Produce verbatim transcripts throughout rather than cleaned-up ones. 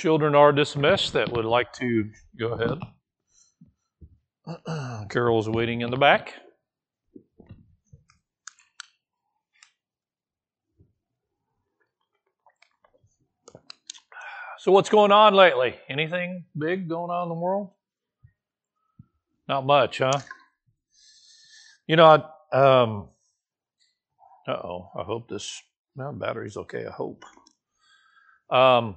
children are dismissed that would like to go ahead. Carol's waiting in the back. So what's going on lately? Anything big going on in the world? Not much, huh? You know, I, um, uh-oh, I hope this, well, battery's okay, I hope. Um,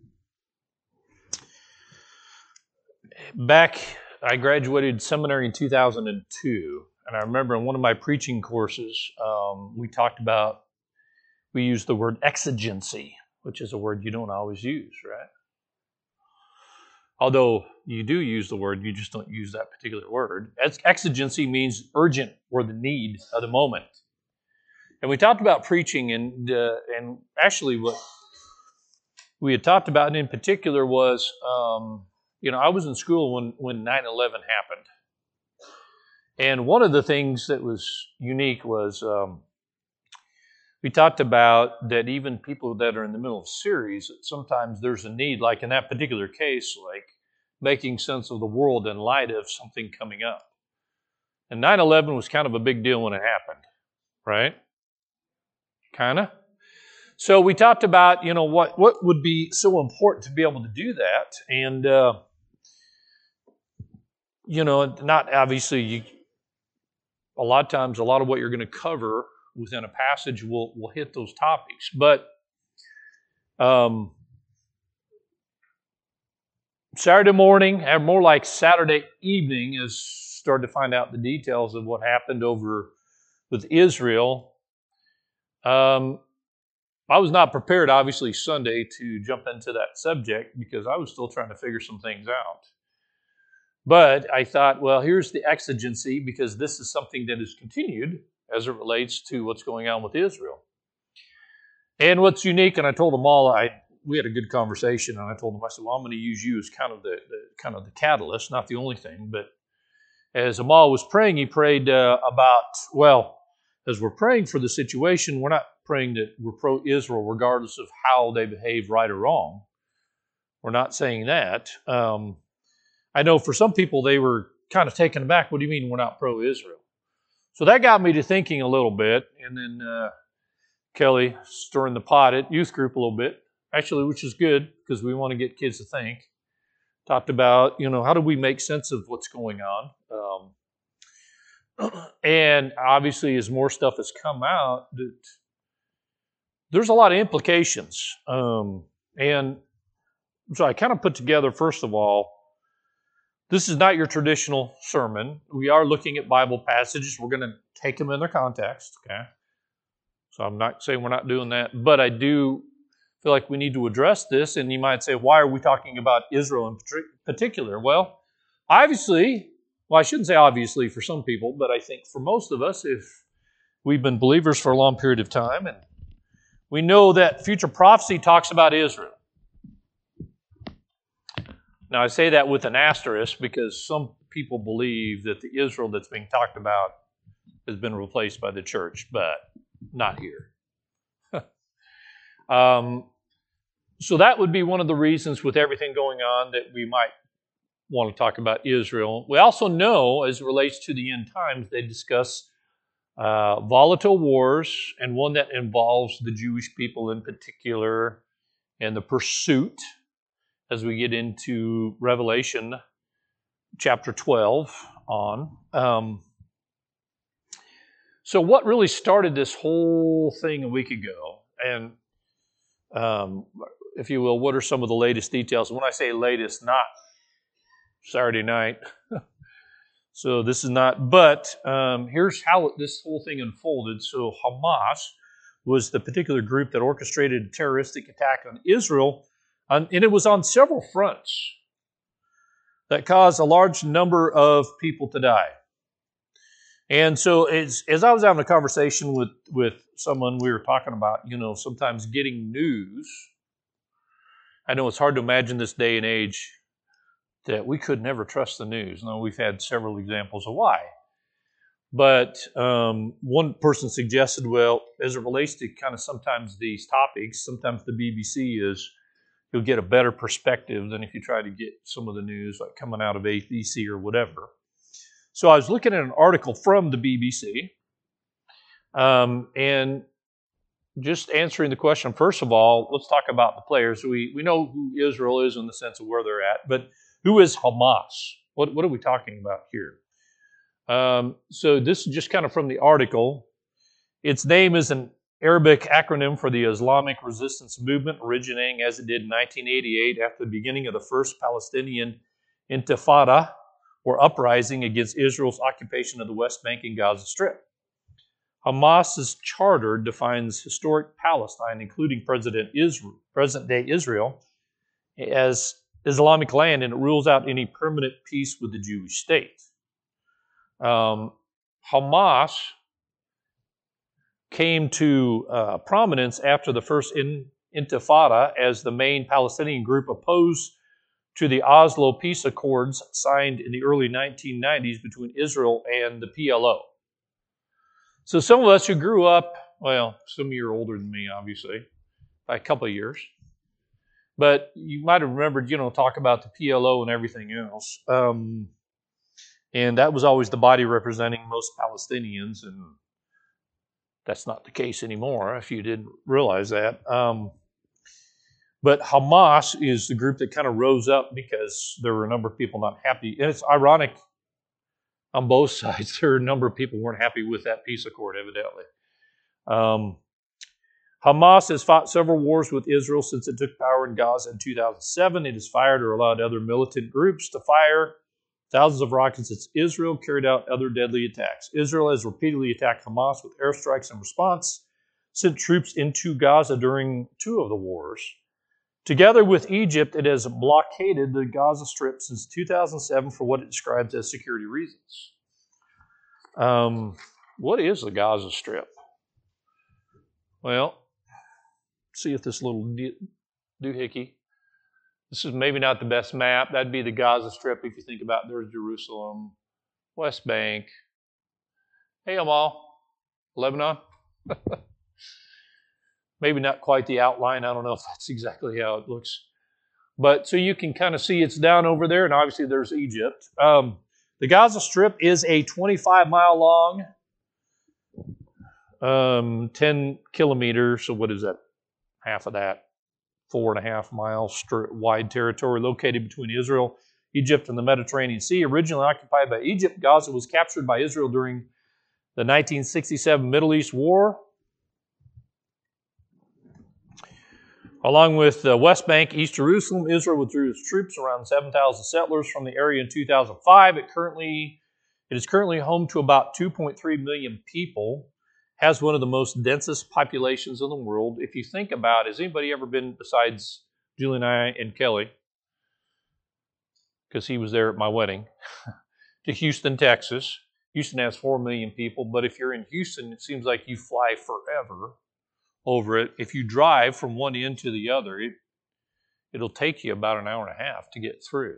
back, I graduated seminary in two thousand two, and I remember in one of my preaching courses, um, we talked about, we used the word exigency, which is a word you don't always use, right? Although you do use the word, you just don't use that particular word. Exigency means urgent or the need of the moment. And we talked about preaching, and uh, and actually what we had talked about in particular was, um, you know, I was in school when, when nine eleven happened. And one of the things that was unique was um, we talked about that even people that are in the middle of a series, sometimes there's a need, like in that particular case, like making sense of the world in light of something coming up. And nine eleven was kind of a big deal when it happened, right? Kind of. So we talked about, you know, what, what would be so important to be able to do that. And, uh, you know, not obviously, you, a lot of times, a lot of what you're going to cover within a passage will will hit those topics. But um, Saturday morning, or more like Saturday evening, is started to find out the details of what happened over with Israel. Um, I was not prepared, obviously, Sunday to jump into that subject because I was still trying to figure some things out. But I thought, well, here's the exigency, because this is something that is continued as it relates to what's going on with Israel. And what's unique, and I told them all, I we had a good conversation, and I told them, I said, well, I'm going to use you as kind of the, the kind of the catalyst, not the only thing, but as Amal was praying, he prayed uh, about, well, as we're praying for the situation, we're not praying that we're pro-Israel regardless of how they behave, right or wrong. We're not saying that. Um, I know for some people, they were kind of taken aback. What do you mean we're not pro-Israel? So that got me to thinking a little bit, and then uh, Kelly stirring the pot at youth group a little bit, actually, which is good because we want to get kids to think. Talked about, you know, how do we make sense of what's going on? Um, and obviously, as more stuff has come out, that there's a lot of implications. Um, and so I kind of put together, first of all, this is not your traditional sermon. We are looking at Bible passages. We're going to take them in their context, okay? So I'm not saying we're not doing that, but I do feel like we need to address this. And you might say, why are we talking about Israel in particular? Well, obviously, well, I shouldn't say obviously for some people, but I think for most of us, if we've been believers for a long period of time, and we know that future prophecy talks about Israel. Now, I say that with an asterisk because some people believe that the Israel that's being talked about has been replaced by the church, but not here. um, so that would be one of the reasons with everything going on that we might want to talk about Israel. We also know, as it relates to the end times, they discuss uh, volatile wars, and one that involves the Jewish people in particular, and the pursuit as we get into Revelation chapter twelve on. Um, so what really started this whole thing a week ago, and um, if you will, what are some of the latest details? When I say latest, not Saturday night. So this is not, but um, here's how this whole thing unfolded. So Hamas was the particular group that orchestrated a terroristic attack on Israel, and it was on several fronts that caused a large number of people to die. And so as, as I was having a conversation with, with someone, we were talking about, you know, sometimes getting news. I know it's hard to imagine this day and age that we could never trust the news. No, we've had several examples of why. But um, one person suggested, well, as it relates to kind of sometimes these topics, sometimes the B B C is you'll get a better perspective than if you try to get some of the news like coming out of A B C or whatever. So I was looking at an article from the B B C, um, and just answering the question, first of all, let's talk about the players. We we know who Israel is in the sense of where they're at, but who is Hamas? What, what are we talking about here? Um, so this is just kind of from the article. Its name is an Arabic acronym for the Islamic Resistance Movement, originating as it did in nineteen eighty-eight after the beginning of the first Palestinian Intifada, or uprising against Israel's occupation of the West Bank and Gaza Strip. Hamas's charter defines historic Palestine, including President Israel, present-day Israel, as Islamic land, and it rules out any permanent peace with the Jewish state. Um, Hamas came to uh, prominence after the first in, Intifada as the main Palestinian group opposed to the Oslo Peace Accords signed in the early nineteen nineties between Israel and the P L O. So some of us who grew up, well, some of you are older than me, obviously, by a couple of years. But you might have remembered, you know, talk about the P L O and everything else. Um, and that was always the body representing most Palestinians, and that's not the case anymore, if you didn't realize that. Um, but Hamas is the group that kind of rose up because there were a number of people not happy. And it's ironic on both sides. There are a number of people who weren't happy with that peace accord, evidently. Um, Hamas has fought several wars with Israel since it took power in Gaza in two thousand seven. It has fired or allowed other militant groups to fire thousands of rockets at Israel, carried out other deadly attacks. Israel has repeatedly attacked Hamas with airstrikes in response, sent troops into Gaza during two of the wars. Together with Egypt, it has blockaded the Gaza Strip since two thousand seven for what it describes as security reasons. Um, what is the Gaza Strip? Well, see if this little doohickey. This is maybe not the best map. That'd be the Gaza Strip if you think about it. There's Jerusalem, West Bank. Hey, Amal, Lebanon. Maybe not quite the outline. I don't know if that's exactly how it looks. But so you can kind of see it's down over there, and obviously there's Egypt. Um, the Gaza Strip is a twenty-five mile long, um, ten kilometers. So what is that? Half of that. Four and a half mile wide territory located between Israel, Egypt, and the Mediterranean Sea. Originally occupied by Egypt, Gaza was captured by Israel during the nineteen sixty-seven Middle East War. Along with the West Bank, East Jerusalem, Israel withdrew its troops, around seven thousand settlers from the area in two thousand five. It currently, it is currently home to about two point three million people, has one of the most densest populations in the world. If you think about, has anybody ever been, besides Julie and I and Kelly, because he was there at my wedding, to Houston, Texas? Houston has four million people, but if you're in Houston, it seems like you fly forever over it. If you drive from one end to the other, it, it'll take you about an hour and a half to get through.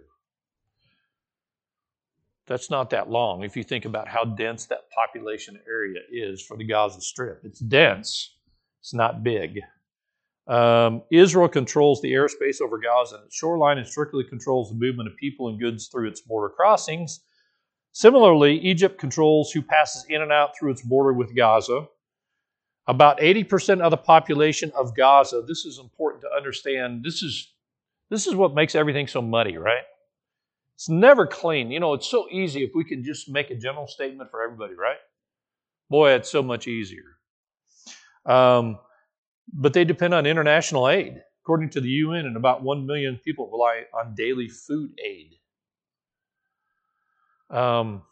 That's not that long if you think about how dense that population area is for the Gaza Strip. It's dense. It's not big. Um, Israel controls the airspace over Gaza and its shoreline and strictly controls the movement of people and goods through its border crossings. Similarly, Egypt controls who passes in and out through its border with Gaza. About eighty percent of the population of Gaza, this is important to understand, this is, this is what makes everything so muddy, right? It's never clean. You know, it's so easy if we could just make a general statement for everybody, right? Boy, it's so much easier. Um, but they depend on international aid. According to the U N, and about one million people rely on daily food aid. Um,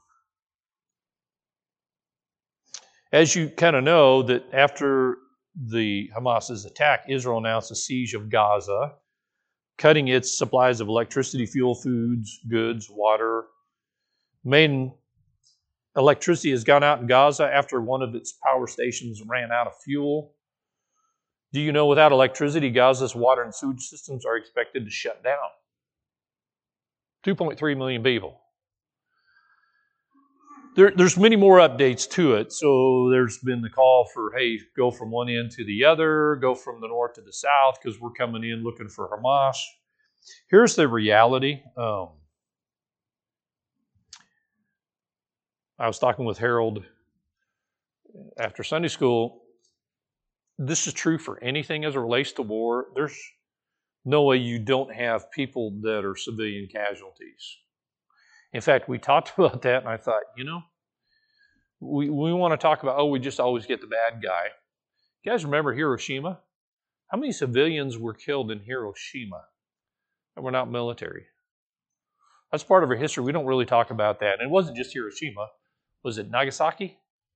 as you kind of know, that after the Hamas's attack, Israel announced a siege of Gaza, cutting its supplies of electricity, fuel, foods, goods, water. Main electricity has gone out in Gaza after one of its power stations ran out of fuel. Do you know without electricity, Gaza's water and sewage systems are expected to shut down? two point three million people. there, there's many more updates to it. So there's been the call for, hey, go from one end to the other, go from the north to the south, because we're coming in looking for Hamas. Here's the reality. Um, I was talking with Harold after Sunday school. This is true for anything as it relates to war. There's no way you don't have people that are civilian casualties. In fact, we talked about that, and I thought, you know, we, we want to talk about, oh, we just always get the bad guy. You guys remember Hiroshima? How many civilians were killed in Hiroshima that were not military? That's part of our history. We don't really talk about that. And it wasn't just Hiroshima. Was it Nagasaki?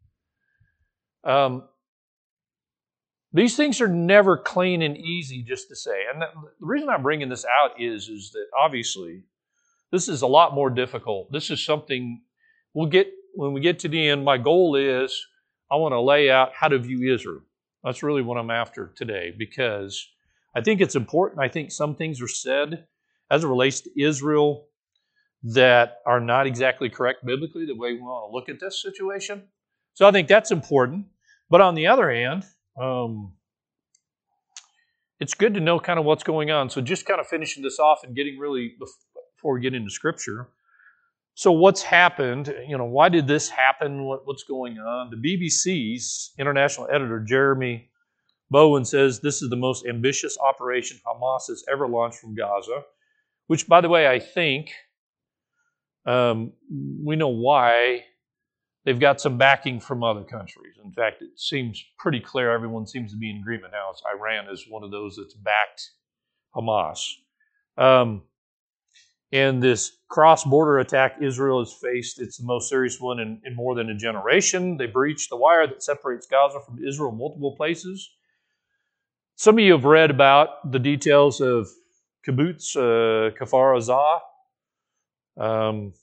Um, these things are never clean and easy just to say. And the reason I'm bringing this out is, is that obviously this is a lot more difficult. This is something we'll get, when we get to the end, my goal is I want to lay out how to view Israel. That's really what I'm after today, because I think it's important. I think some things are said as it relates to Israel that are not exactly correct biblically, the way we want to look at this situation. So I think that's important. But on the other hand, um, it's good to know kind of what's going on. So just kind of finishing this off and getting really, before we get into Scripture. So what's happened? You know, why did this happen? What, what's going on? The B B C's international editor, Jeremy Bowen, says this is the most ambitious operation Hamas has ever launched from Gaza, which, by the way, I think um, we know why. They've got some backing from other countries. In fact, it seems pretty clear. Everyone seems to be in agreement now. It's Iran is one of those that's backed Hamas. Um, and this cross-border attack Israel has faced, it's the most serious one in, in more than a generation. They breached the wire that separates Gaza from Israel in multiple places. Some of you have read about the details of Kibbutz, uh, Kfar Aza, um,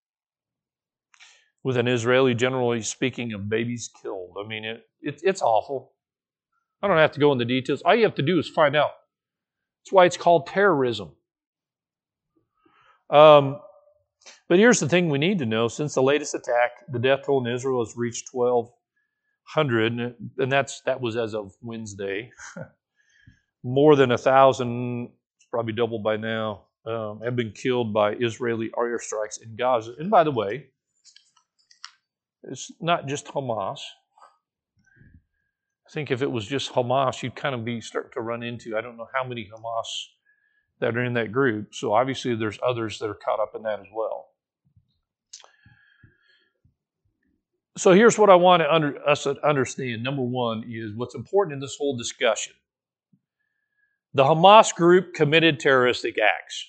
with an Israeli generally speaking of babies killed. I mean, it, it, it's awful. I don't have to go into details. All you have to do is find out. That's why it's called terrorism. Um, but here's the thing we need to know. Since the latest attack, the death toll in Israel has reached twelve hundred, and that's that was as of Wednesday. More than a thousand, it's probably doubled by now, um, have been killed by Israeli airstrikes in Gaza. And by the way, it's not just Hamas. I think if it was just Hamas, you'd kind of be starting to run into, I don't know how many Hamas that are in that group. So obviously there's others that are caught up in that as well. So here's what I want to under, us to understand. Number one is what's important in this whole discussion. The Hamas group committed terroristic acts.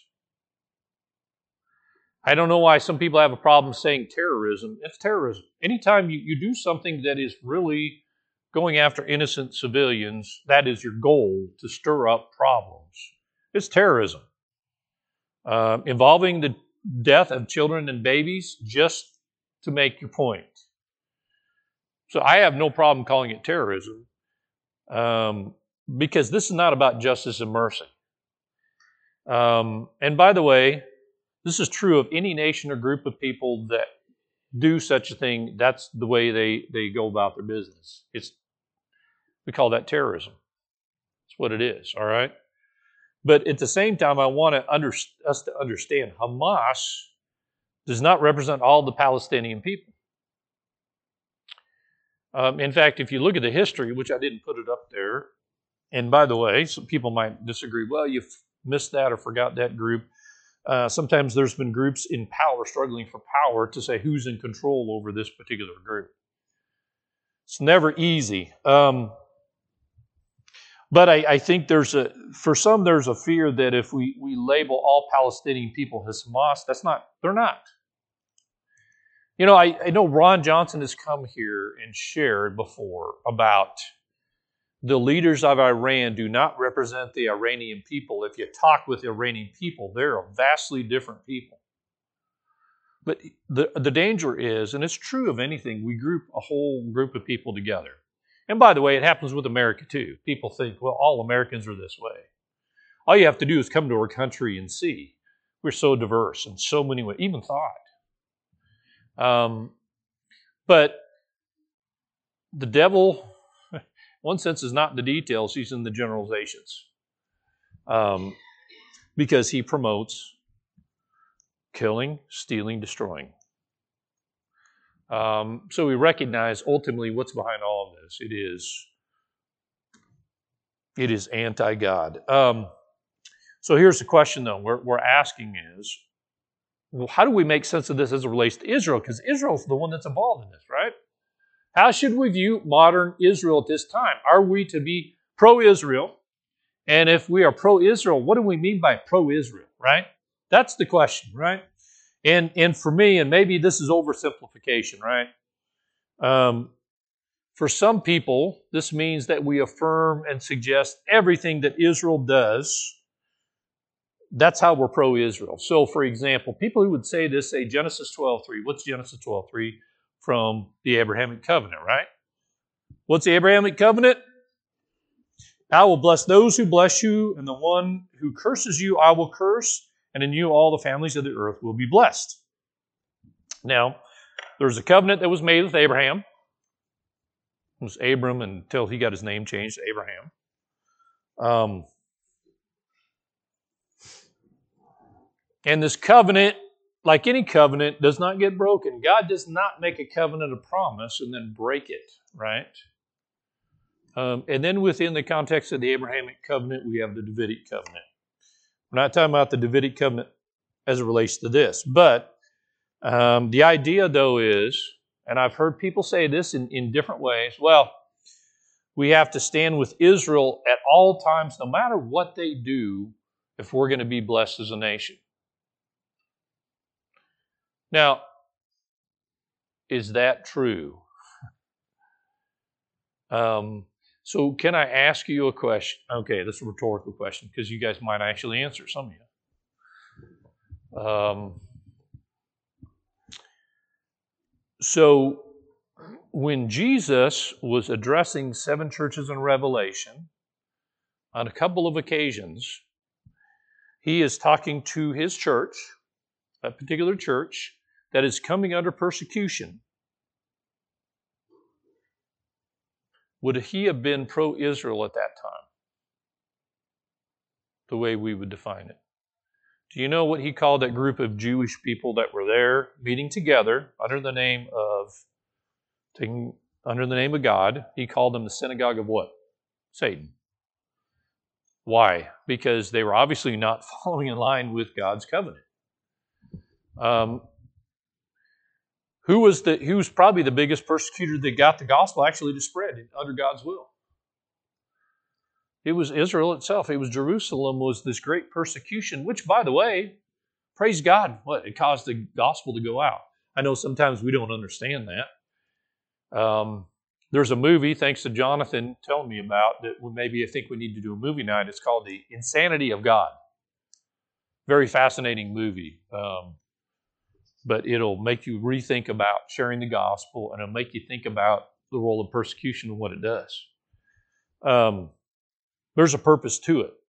I don't know why some people have a problem saying terrorism. It's terrorism. Anytime you, you do something that is really going after innocent civilians, that is your goal, to stir up problems. It's terrorism. Uh, involving the death of children and babies just to make your point. So I have no problem calling it terrorism um, because this is not about justice and mercy. Um, and by the way, this is true of any nation or group of people that do such a thing. That's the way they, they go about their business. It's we call that terrorism. That's what it is, all right? But at the same time, I want to under, us to understand Hamas does not represent all the Palestinian people. Um, in fact, if you look at the history, which I didn't put it up there, and by the way, some people might disagree, well, you missed that or forgot that group. Uh, sometimes there's been groups in power struggling for power to say who's in control over this particular group. It's never easy. Um, but I, I think there's a, for some, there's a fear that if we, we label all Palestinian people as Hamas, that's not, they're not. You know, I, I know Ron Johnson has come here and shared before about the leaders of Iran do not represent the Iranian people. If you talk with the Iranian people, they're a vastly different people. But the, the danger is, and it's true of anything, we group a whole group of people together. And by the way, it happens with America too. People think, well, all Americans are this way. All you have to do is come to our country and see. We're so diverse in so many ways, even thought. Um, But the devil, in one sense, is not in the details. He's in the generalizations. Um, because he promotes killing, stealing, destroying. Um, so we recognize ultimately what's behind all of this. It is, it is anti-God. Um, so here's the question, though, we're, we're asking is, well, how do we make sense of this as it relates to Israel? Because Israel's the one that's involved in this, right? How should we view modern Israel at this time? Are we to be pro-Israel? And if we are pro-Israel, what do we mean by pro-Israel, right? That's the question, right? And, and for me, and maybe this is oversimplification, right? Um, for some people, this means that we affirm and suggest everything that Israel does. That's how we're pro-Israel. So, for example, people who would say this say Genesis twelve three. What's Genesis twelve three? From the Abrahamic covenant, right? What's the Abrahamic covenant? I will bless those who bless you, and the one who curses you I will curse, and in you all the families of the earth will be blessed. Now, there's a covenant that was made with Abraham. It was Abram until he got his name changed to Abraham. Um, and this covenant, like any covenant, does not get broken. God does not make a covenant a promise and then break it, right? Um, and then within the context of the Abrahamic covenant, we have the Davidic covenant. We're not talking about the Davidic covenant as it relates to this. But um, the idea, though, is, and I've heard people say this in, in different ways, well, we have to stand with Israel at all times, no matter what they do, if we're going to be blessed as a nation. Now, is that true? Um, so can I ask you a question? Okay, this is a rhetorical question because you guys might actually answer, some of you. Um, so when Jesus was addressing seven churches in Revelation, on a couple of occasions, he is talking to his church, that particular church, that is coming under persecution. Would he have been pro-Israel at that time? The way we would define it. Do you know what he called that group of Jewish people that were there meeting together under the name of taking under the name of God? He called them the synagogue of what? Satan. Why? Because they were obviously not following in line with God's covenant. Um, who was the who was probably the biggest persecutor that got the gospel actually to spread under God's will? It was Israel itself. It was Jerusalem was this great persecution, which, by the way, praise God, what it caused the gospel to go out. I know sometimes we don't understand that. Um, there's a movie, thanks to Jonathan telling me about, that maybe I think we need to do a movie night. It's called The Insanity of God. Very fascinating movie. Um, but it'll make you rethink about sharing the gospel, and it'll make you think about the role of persecution and what it does. Um, there's a purpose to it.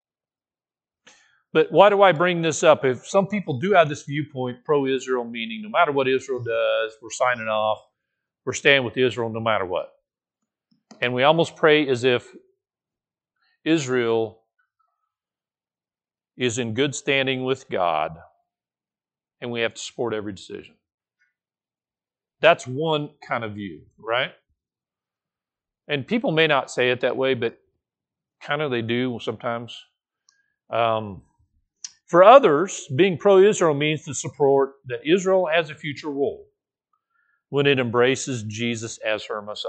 But why do I bring this up? If some people do have this viewpoint, pro-Israel, meaning no matter what Israel does, we're signing off, we're staying with Israel no matter what. And we almost pray as if Israel is in good standing with God, and we have to support every decision. That's one kind of view, right? And people may not say it that way, but kind of they do sometimes. Um, for others, being pro-Israel means to support that Israel has a future role when it embraces Jesus as her Messiah.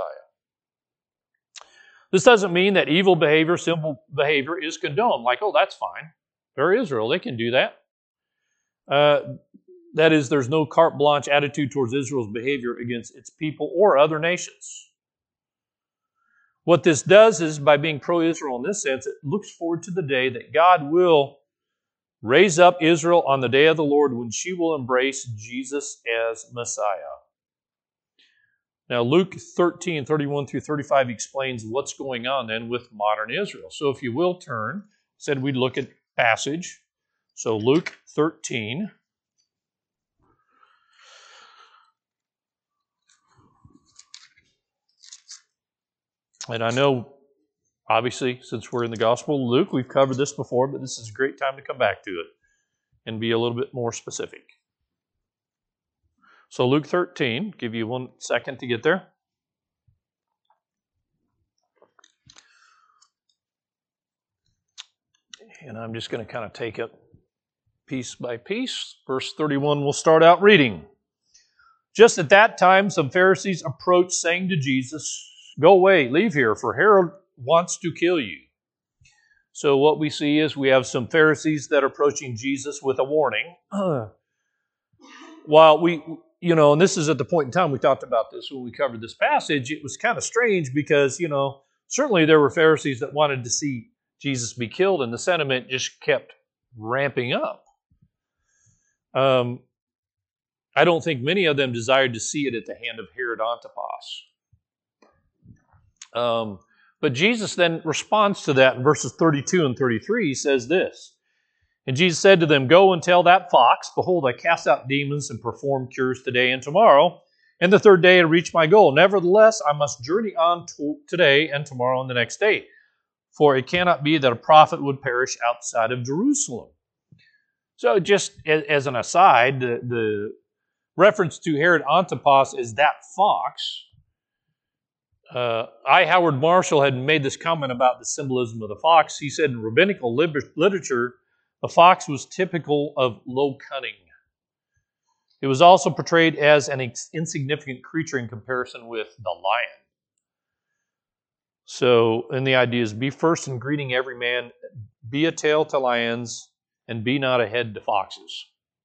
This doesn't mean that evil behavior, sinful behavior is condoned. Like, oh, that's fine. They're Israel. They can do that. Uh, that is, there's no carte blanche attitude towards Israel's behavior against its people or other nations. What this does is, by being pro-Israel in this sense, it looks forward to the day that God will raise up Israel on the day of the Lord when she will embrace Jesus as Messiah. Now, Luke thirteen, thirty-one through thirty-five explains what's going on then with modern Israel. So if you will turn, said we'd look at passage. So Luke thirteen. And I know, obviously, since we're in the Gospel of Luke, we've covered this before, but this is a great time to come back to it and be a little bit more specific. So Luke thirteen, give you one second to get there. And I'm just going to kind of take it piece by piece. Verse thirty-one, we'll start out reading. Just at that time, some Pharisees approached, saying to Jesus, "Go away, leave here, for Herod wants to kill you." So what we see is we have some Pharisees that are approaching Jesus with a warning. While we, you know, and this is at the point in time we talked about this when we covered this passage, it was kind of strange because, you know, certainly there were Pharisees that wanted to see Jesus be killed, and the sentiment just kept ramping up. Um, I don't think many of them desired to see it at the hand of Herod Antipas. Um, but Jesus then responds to that in verses thirty-two and thirty-three. He says this, "And Jesus said to them, Go and tell that fox, Behold, I cast out demons and perform cures today and tomorrow, and the third day I reach my goal. Nevertheless, I must journey on to today and tomorrow and the next day. For it cannot be that a prophet would perish outside of Jerusalem." So just as an aside, the, the reference to Herod Antipas is that fox. Uh, I. Howard Marshall had made this comment about the symbolism of the fox. He said in rabbinical literature, the fox was typical of low cunning. It was also portrayed as an insignificant creature in comparison with the lion. So, and the idea is, be first in greeting every man, be a tail to lions, and be not a head to foxes.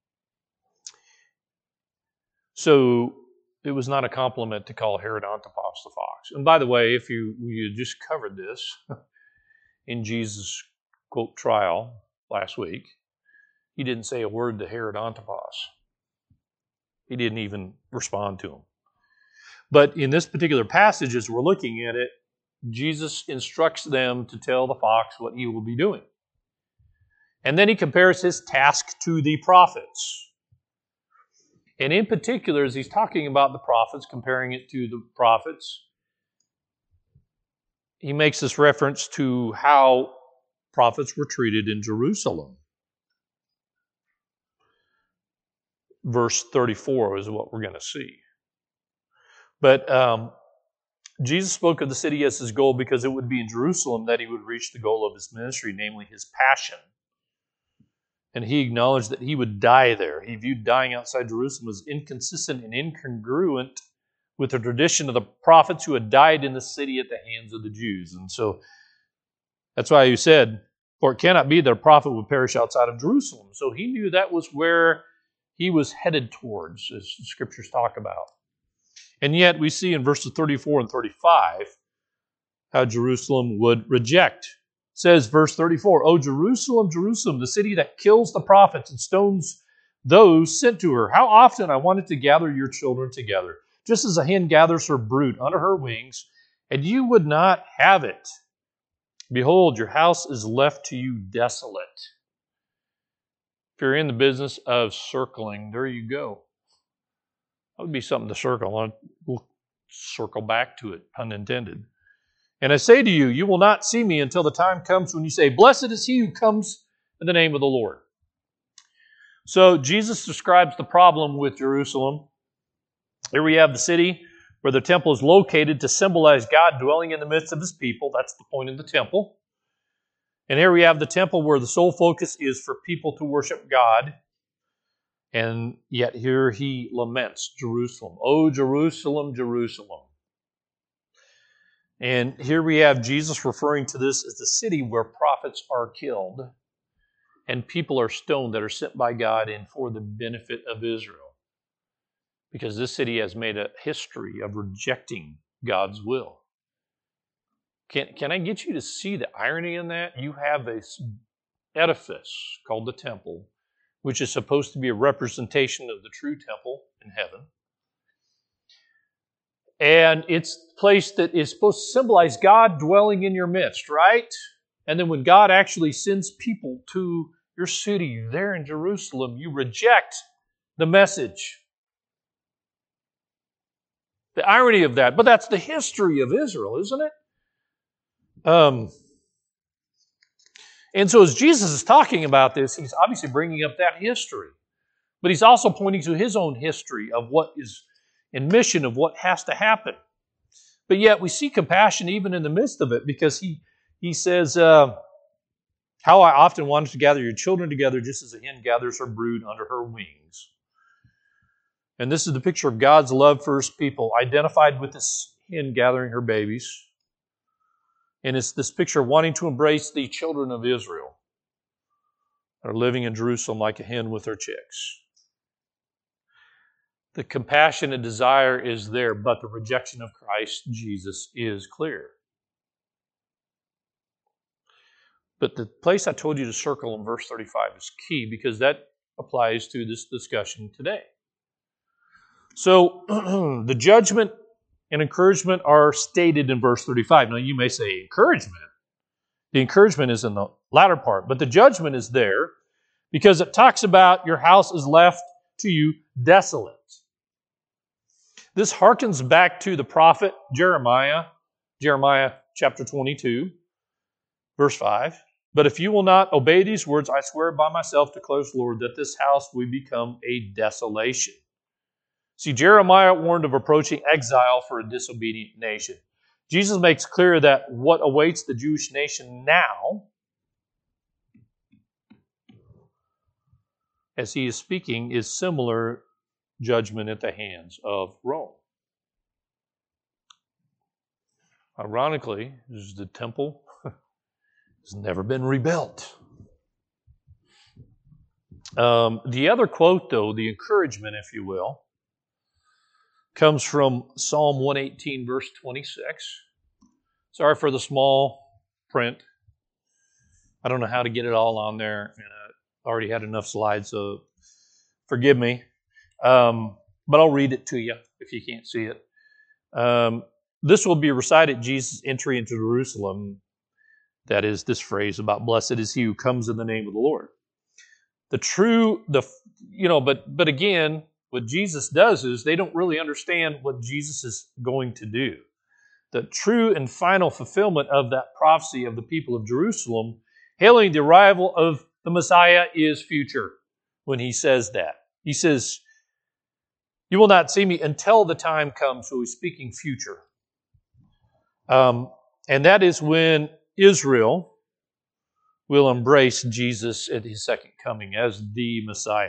So, it was not a compliment to call Herod Antipas the fox. And by the way, if you, you just covered this in Jesus' quote trial last week, he didn't say a word to Herod Antipas. He didn't even respond to him. But in this particular passage, as we're looking at it, Jesus instructs them to tell the fox what he will be doing. And then he compares his task to the prophets. And in particular, as he's talking about the prophets, comparing it to the prophets, he makes this reference to how prophets were treated in Jerusalem. Verse thirty-four is what we're going to see. But um, Jesus spoke of the city as his goal because it would be in Jerusalem that he would reach the goal of his ministry, namely his passion. And he acknowledged that he would die there. He viewed dying outside Jerusalem as inconsistent and incongruent with the tradition of the prophets who had died in the city at the hands of the Jews. And so that's why he said, "For it cannot be that a prophet would perish outside of Jerusalem." So he knew that was where he was headed towards, as the scriptures talk about. And yet we see in verses thirty-four and thirty-five how Jerusalem would reject. It says, verse thirty-four, "O Jerusalem, Jerusalem, the city that kills the prophets and stones those sent to her. How often I wanted to gather your children together, just as a hen gathers her brood under her wings, and you would not have it. Behold, your house is left to you desolate." If you're in the business of circling, there you go. That would be something to circle. We'll circle back to it, pun intended. "And I say to you, you will not see me until the time comes when you say, Blessed is he who comes in the name of the Lord." So Jesus describes the problem with Jerusalem. Here we have the city where the temple is located to symbolize God dwelling in the midst of his people. That's the point of the temple. And here we have the temple where the sole focus is for people to worship God. And yet here he laments Jerusalem. "O Jerusalem, Jerusalem." And here we have Jesus referring to this as the city where prophets are killed and people are stoned that are sent by God and for the benefit of Israel. Because this city has made a history of rejecting God's will. Can, can I get you to see the irony in that? You have this edifice called the temple, which is supposed to be a representation of the true temple in heaven. And it's a place that is supposed to symbolize God dwelling in your midst, right? And then when God actually sends people to your city there in Jerusalem, you reject the message. The irony of that, but that's the history of Israel, isn't it? Um, and so as Jesus is talking about this, he's obviously bringing up that history. But he's also pointing to his own history of what is in mission, of what has to happen. But yet we see compassion even in the midst of it, because he, he says, uh, how I often wanted to gather your children together just as a hen gathers her brood under her wings. And this is the picture of God's love for his people, identified with this hen gathering her babies. And it's this picture of wanting to embrace the children of Israel that are living in Jerusalem like a hen with her chicks. The compassion and desire is there, but the rejection of Christ Jesus is clear. But the place I told you to circle in verse thirty-five is key, because that applies to this discussion today. So the judgment and encouragement are stated in verse thirty-five. Now you may say encouragement. The encouragement is in the latter part, but the judgment is there because it talks about your house is left to you desolate. This harkens back to the prophet Jeremiah, Jeremiah chapter twenty-two, verse five. But if you will not obey these words, I swear by myself, declares the Lord, that this house will become a desolation. See, Jeremiah warned of approaching exile for a disobedient nation. Jesus makes clear that what awaits the Jewish nation now, as he is speaking, is similar judgment at the hands of Rome. Ironically, the temple has never been rebuilt. Um, the other quote, though, the encouragement, if you will, comes from Psalm one eighteen, verse twenty-six. Sorry for the small print. I don't know how to get it all on there, and I already had enough slides, so forgive me. Um, but I'll read it to you if you can't see it. Um, this will be recited Jesus' entry into Jerusalem. That is this phrase about blessed is he who comes in the name of the Lord. The true, the you know, but but again, what Jesus does is they don't really understand what Jesus is going to do. The true and final fulfillment of that prophecy of the people of Jerusalem, hailing the arrival of the Messiah, is future when he says that. He says, you will not see me until the time comes, so he's speaking future. Um, and that is when Israel will embrace Jesus at his second coming as the Messiah.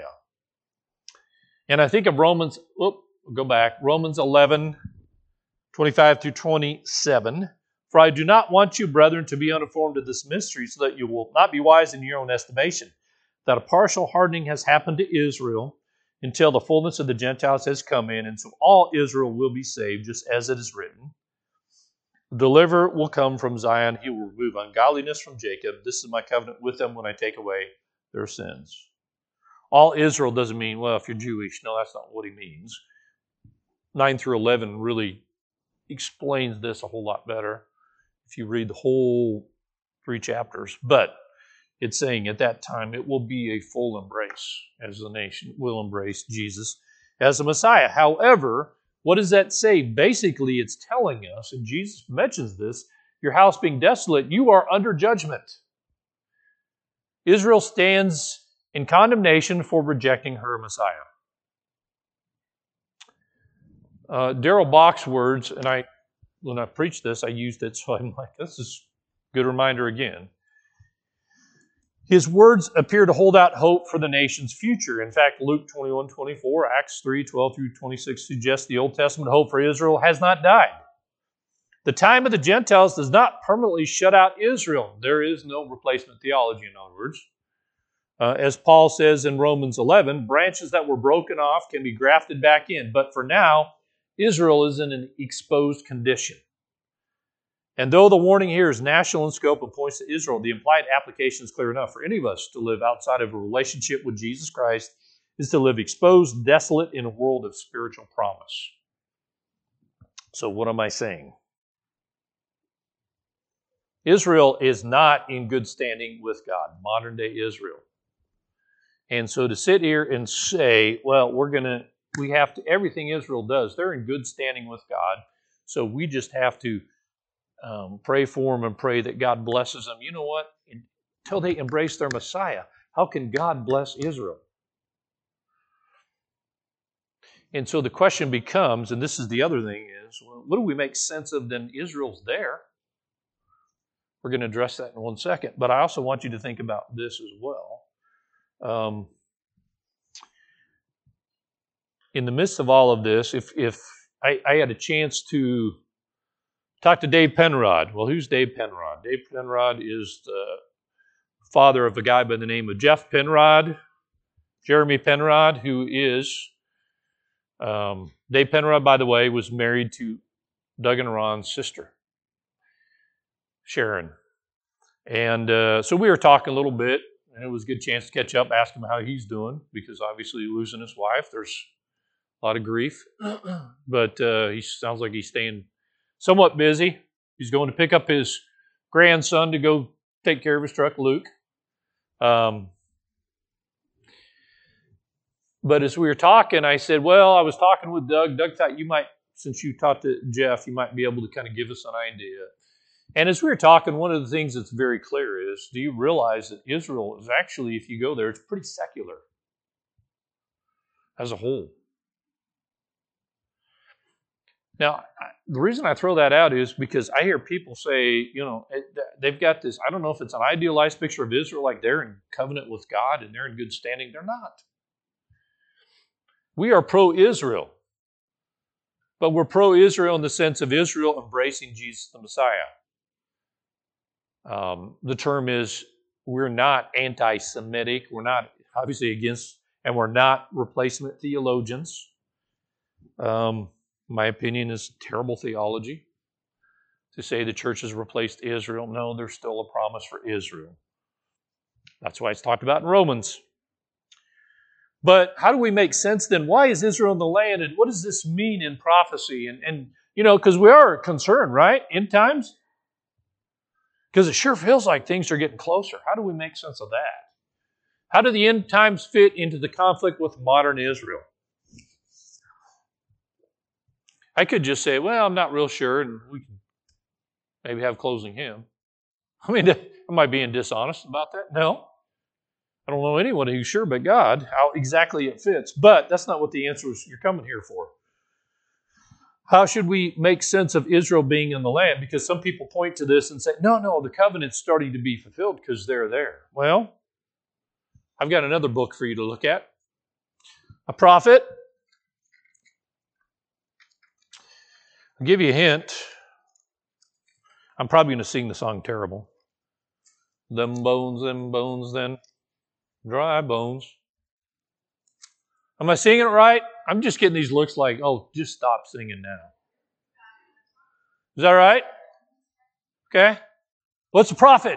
And I think of Romans, whoop, we'll go back, Romans eleven, twenty-five through twenty-seven. For I do not want you, brethren, to be uninformed of this mystery, so that you will not be wise in your own estimation, that a partial hardening has happened to Israel until the fullness of the Gentiles has come in, and so all Israel will be saved, just as it is written. The deliverer will come from Zion. He will remove ungodliness from Jacob. This is my covenant with them when I take away their sins. All Israel doesn't mean, well, if you're Jewish. No, that's not what he means. nine through eleven really explains this a whole lot better if you read the whole three chapters. But it's saying at that time it will be a full embrace as the nation will embrace Jesus as the Messiah. However, what does that say? Basically, it's telling us, and Jesus mentions this, your house being desolate, you are under judgment. Israel stands in condemnation for rejecting her Messiah. Uh, Darrell Bock's words, and I, when I preached this, I used it, so I'm like, this is a good reminder again. His words appear to hold out hope for the nation's future. In fact, Luke twenty-one twenty-four, Acts three twelve through twenty-six suggest the Old Testament hope for Israel has not died. The time of the Gentiles does not permanently shut out Israel. There is no replacement theology, in other words. Uh, as Paul says in Romans eleven, branches that were broken off can be grafted back in. But for now, Israel is in an exposed condition. And though the warning here is national in scope and points to Israel, the implied application is clear enough. For any of us to live outside of a relationship with Jesus Christ is to live exposed, desolate in a world of spiritual promise. So what am I saying? Israel is not in good standing with God, modern day Israel. And so to sit here and say, well, we're going to, we have to, everything Israel does, they're in good standing with God, so we just have to um, pray for them and pray that God blesses them. You know what? Until they embrace their Messiah, how can God bless Israel? And so the question becomes, and this is the other thing is, well, what do we make sense of then Israel's there? We're going to address that in one second. But I also want you to think about this as well. Um, in the midst of all of this, if if I, I had a chance to talk to Dave Penrod. Well, who's Dave Penrod? Dave Penrod is the father of a guy by the name of Jeff Penrod, Jeremy Penrod, who is, um, Dave Penrod, by the way, was married to Doug and Ron's sister, Sharon. And uh, so we were talking a little bit, and it was a good chance to catch up, ask him how he's doing, because obviously losing his wife, there's a lot of grief. But uh, he sounds like he's staying somewhat busy. He's going to pick up his grandson to go take care of his truck, Luke. Um, but as we were talking, I said, well, I was talking with Doug. Doug thought you might, since you talked to Jeff, you might be able to kind of give us an idea. And as we were talking, one of the things that's very clear is, do you realize that Israel is actually, if you go there, it's pretty secular as a whole. Now, the reason I throw that out is because I hear people say, you know, they've got this, I don't know if it's an idealized picture of Israel, like they're in covenant with God and they're in good standing. They're not. We are pro-Israel. But we're pro-Israel in the sense of Israel embracing Jesus the Messiah. Um, the term is, we're not anti-Semitic. We're not obviously against, and we're not replacement theologians. Um, my opinion is terrible theology to say the church has replaced Israel. No, there's still a promise for Israel. That's why it's talked about in Romans. But how do we make sense then? Why is Israel in the land? And what does this mean in prophecy? And, and you know, because we are concerned, right? End times? Because it sure feels like things are getting closer. How do we make sense of that? How do the end times fit into the conflict with modern Israel? I could just say, well, I'm not real sure, and we can maybe have closing hymn. I mean, am I being dishonest about that? No. I don't know anyone who's sure but God how exactly it fits. But that's not what the answer is you're coming here for. How should we make sense of Israel being in the land? Because some people point to this and say, no, no, the covenant's starting to be fulfilled because they're there. Well, I've got another book for you to look at. A prophet. I'll give you a hint. I'm probably going to sing the song terrible. Them bones, them bones, then dry bones. Am I singing it right? I'm just getting these looks like, oh, just stop singing now. Is that right? Okay. What's a prophet?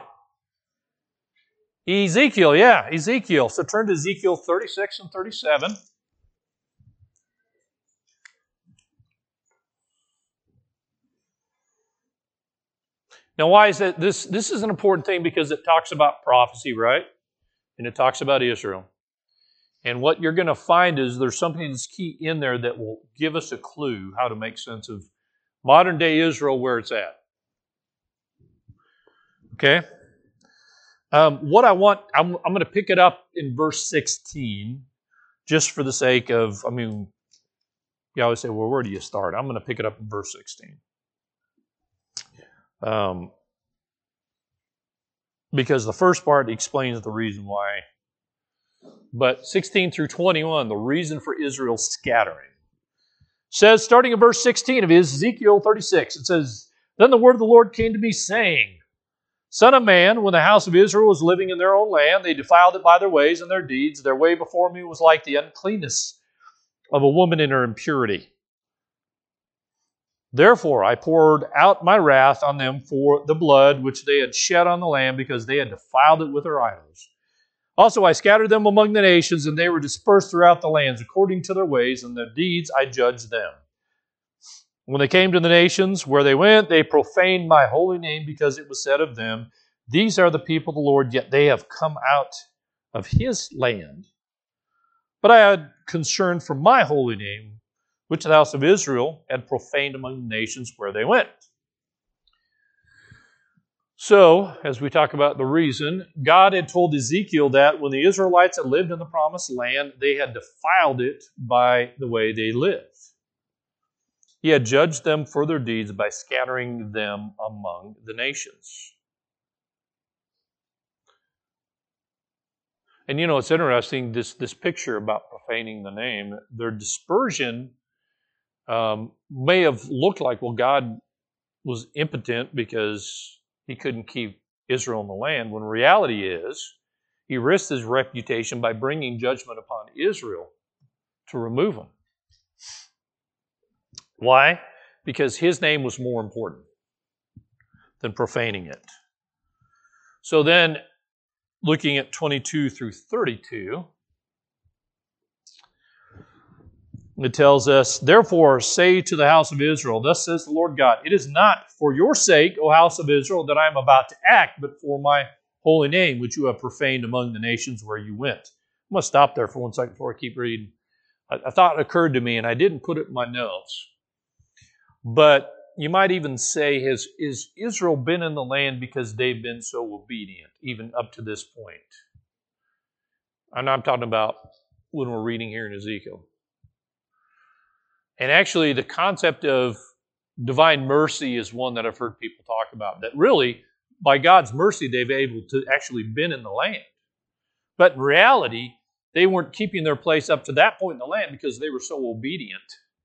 Ezekiel, yeah, Ezekiel. So turn to Ezekiel thirty-six and thirty-seven. Now, why is that? This, this is an important thing because it talks about prophecy, right? And it talks about Israel. And what you're going to find is there's something that's key in there that will give us a clue how to make sense of modern day Israel, where it's at. Okay? Um, what I want, I'm, I'm going to pick it up in verse sixteen, just for the sake of, I mean, you always say, well, where do you start? I'm going to pick it up in verse sixteen. Um, because the first part explains the reason why. But sixteen through twenty-one, the reason for Israel's scattering. Says, starting in verse sixteen of Ezekiel thirty-six, it says, Then the word of the Lord came to me, saying, Son of man, when the house of Israel was living in their own land, they defiled it by their ways and their deeds. Their way before me was like the uncleanness of a woman in her impurity. Therefore I poured out my wrath on them for the blood which they had shed on the land, because they had defiled it with their idols. Also I scattered them among the nations, and they were dispersed throughout the lands according to their ways, and their deeds I judged them. When they came to the nations where they went, they profaned my holy name, because it was said of them, These are the people of the Lord, yet they have come out of his land. But I had concern for my holy name, which the house of Israel had profaned among the nations where they went. So, as we talk about the reason, God had told Ezekiel that when the Israelites had lived in the promised land, they had defiled it by the way they lived. He had judged them for their deeds by scattering them among the nations. And you know, it's interesting, this, this picture about profaning the name, their dispersion um, may have looked like, well, God was impotent because he couldn't keep Israel in the land, when reality is, he risked his reputation by bringing judgment upon Israel to remove them. Why? Because his name was more important than profaning it. So then, looking at twenty-two through thirty-two, it tells us, therefore say to the house of Israel, thus says the Lord God, it is not for your sake, O house of Israel, that I am about to act, but for my holy name, which you have profaned among the nations where you went. I'm going to stop there for one second before I keep reading. I, I thought it occurred to me, and I didn't put it in my notes. But you might even say, has, has Israel been in the land because they've been so obedient, even up to this point? And I'm talking about when we're reading here in Ezekiel. And actually, the concept of divine mercy is one that I've heard people talk about. That really, by God's mercy, they've able to actually been in the land. But in reality, they weren't keeping their place up to that point in the land because they were so obedient.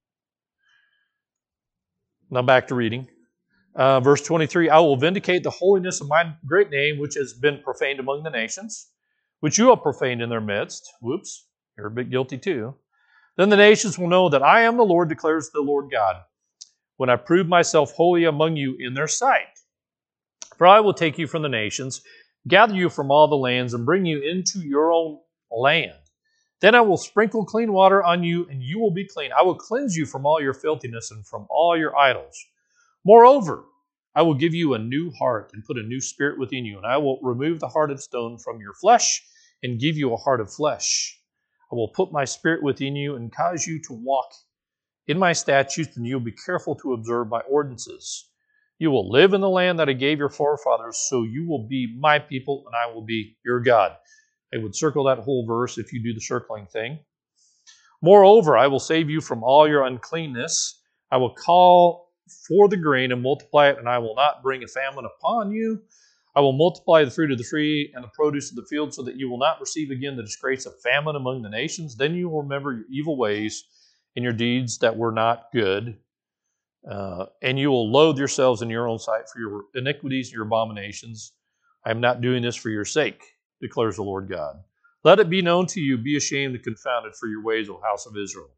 Now back to reading. Uh, verse twenty-three, I will vindicate the holiness of my great name, which has been profaned among the nations, which you have profaned in their midst. Whoops, you're a bit guilty too. Then the nations will know that I am the Lord, declares the Lord God, when I prove myself holy among you in their sight. For I will take you from the nations, gather you from all the lands, and bring you into your own land. Then I will sprinkle clean water on you, and you will be clean. I will cleanse you from all your filthiness and from all your idols. Moreover, I will give you a new heart and put a new spirit within you, and I will remove the heart of stone from your flesh and give you a heart of flesh. I will put my spirit within you and cause you to walk in my statutes, and you will be careful to observe my ordinances. You will live in the land that I gave your forefathers, so you will be my people, and I will be your God. I would circle that whole verse if you do the circling thing. Moreover, I will save you from all your uncleanness. I will call for the grain and multiply it, and I will not bring a famine upon you. I will multiply the fruit of the tree and the produce of the field, so that you will not receive again the disgrace of famine among the nations. Then you will remember your evil ways and your deeds that were not good, uh, and you will loathe yourselves in your own sight for your iniquities and your abominations. I am not doing this for your sake, declares the Lord God. Let it be known to you, be ashamed and confounded for your ways, O house of Israel.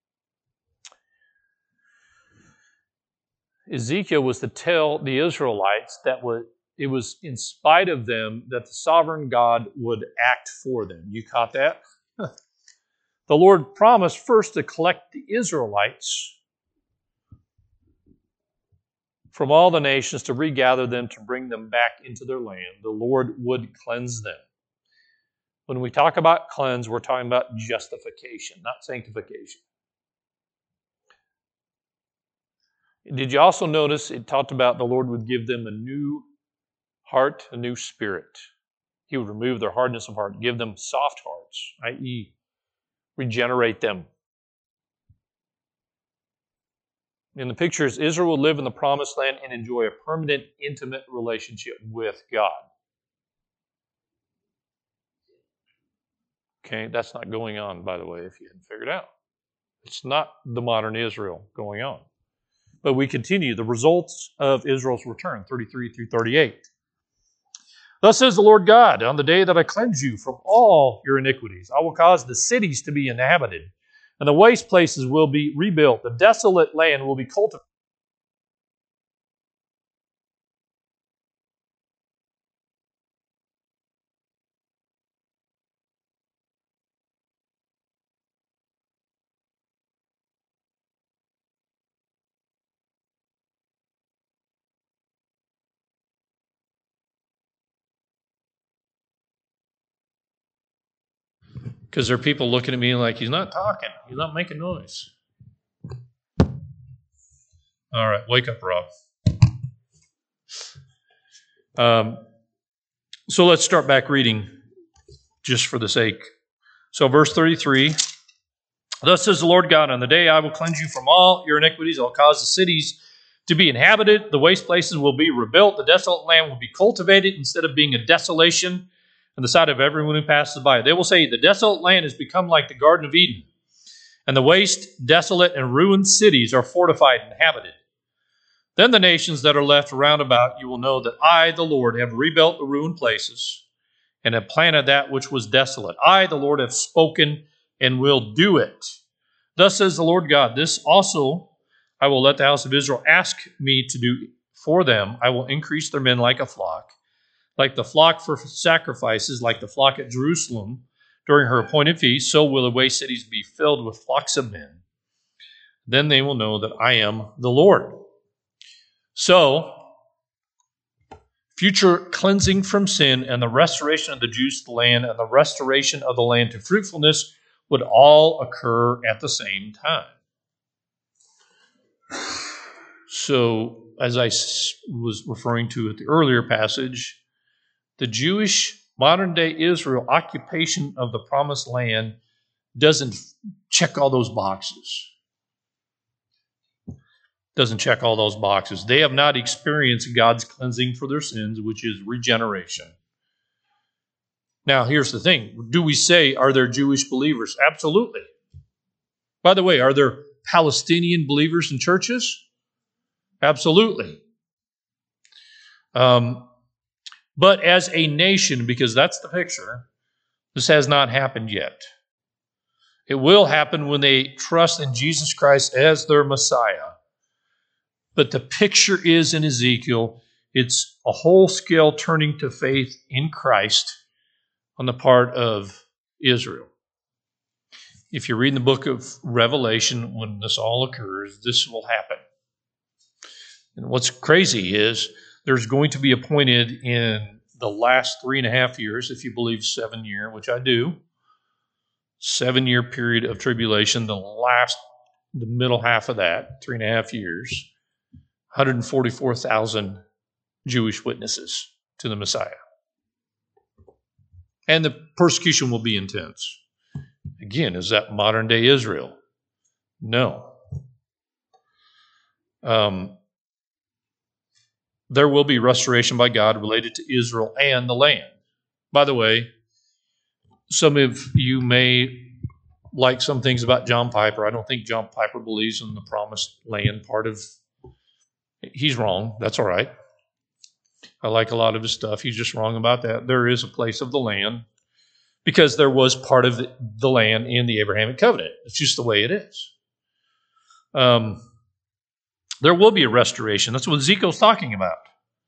Ezekiel was to tell the Israelites that it was in spite of them that the sovereign God would act for them. You caught that? The Lord promised first to collect the Israelites from all the nations, to regather them, to bring them back into their land. The Lord would cleanse them. When we talk about cleanse, we're talking about justification, not sanctification. Did you also notice it talked about the Lord would give them a new heart, a new spirit? He would remove their hardness of heart, give them soft hearts, that is regenerate them. In the pictures, Israel would live in the promised land and enjoy a permanent, intimate relationship with God. Okay, that's not going on, by the way, if you hadn't figured out. It's not the modern Israel going on. But we continue. The results of Israel's return, thirty-three through thirty-eight. Thus says the Lord God, on the day that I cleanse you from all your iniquities, I will cause the cities to be inhabited, and the waste places will be rebuilt. The desolate land will be cultivated. Because there are people looking at me like, he's not talking. He's not making noise. All right, wake up, Rob. Um, so let's start back reading just for the sake. So verse thirty-three, thus says the Lord God, on the day I will cleanse you from all your iniquities. I'll cause the cities to be inhabited. The waste places will be rebuilt. The desolate land will be cultivated instead of being a desolation on the side of everyone who passes by. They will say, the desolate land has become like the Garden of Eden, and the waste, desolate, and ruined cities are fortified and inhabited. Then the nations that are left round about you will know that I, the Lord, have rebuilt the ruined places and have planted that which was desolate. I, the Lord, have spoken and will do it. Thus says the Lord God, this also I will let the house of Israel ask me to do for them. I will increase their men like a flock, like the flock for sacrifices, like the flock at Jerusalem during her appointed feast, so will the waste cities be filled with flocks of men. Then they will know that I am the Lord. So, future cleansing from sin and the restoration of the Jews to the land and the restoration of the land to fruitfulness would all occur at the same time. So, as I was referring to at the earlier passage, the Jewish modern-day Israel occupation of the promised land doesn't check all those boxes. Doesn't check all those boxes. They have not experienced God's cleansing for their sins, which is regeneration. Now, here's the thing. Do we say, are there Jewish believers? Absolutely. By the way, are there Palestinian believers in churches? Absolutely. Um, but as a nation, because that's the picture, this has not happened yet. It will happen when they trust in Jesus Christ as their Messiah. But the picture is in Ezekiel, it's a whole scale turning to faith in Christ on the part of Israel. If you read the book of Revelation, when this all occurs, this will happen. And what's crazy is there's going to be appointed in the last three and a half years, if you believe seven year, which I do, seven year period of tribulation, the last, the middle half of that, three and a half years, one hundred forty-four thousand Jewish witnesses to the Messiah. And the persecution will be intense. Again, is that modern day Israel? No. Um, there will be restoration by God related to Israel and the land. By the way, some of you may like some things about John Piper. I don't think John Piper believes in the promised land part of. He's wrong. That's all right. I like a lot of his stuff. He's just wrong about that. There is a place of the land because there was part of the, the land in the Abrahamic covenant. It's just the way it is. Um, there will be a restoration. That's what Ezekiel's talking about.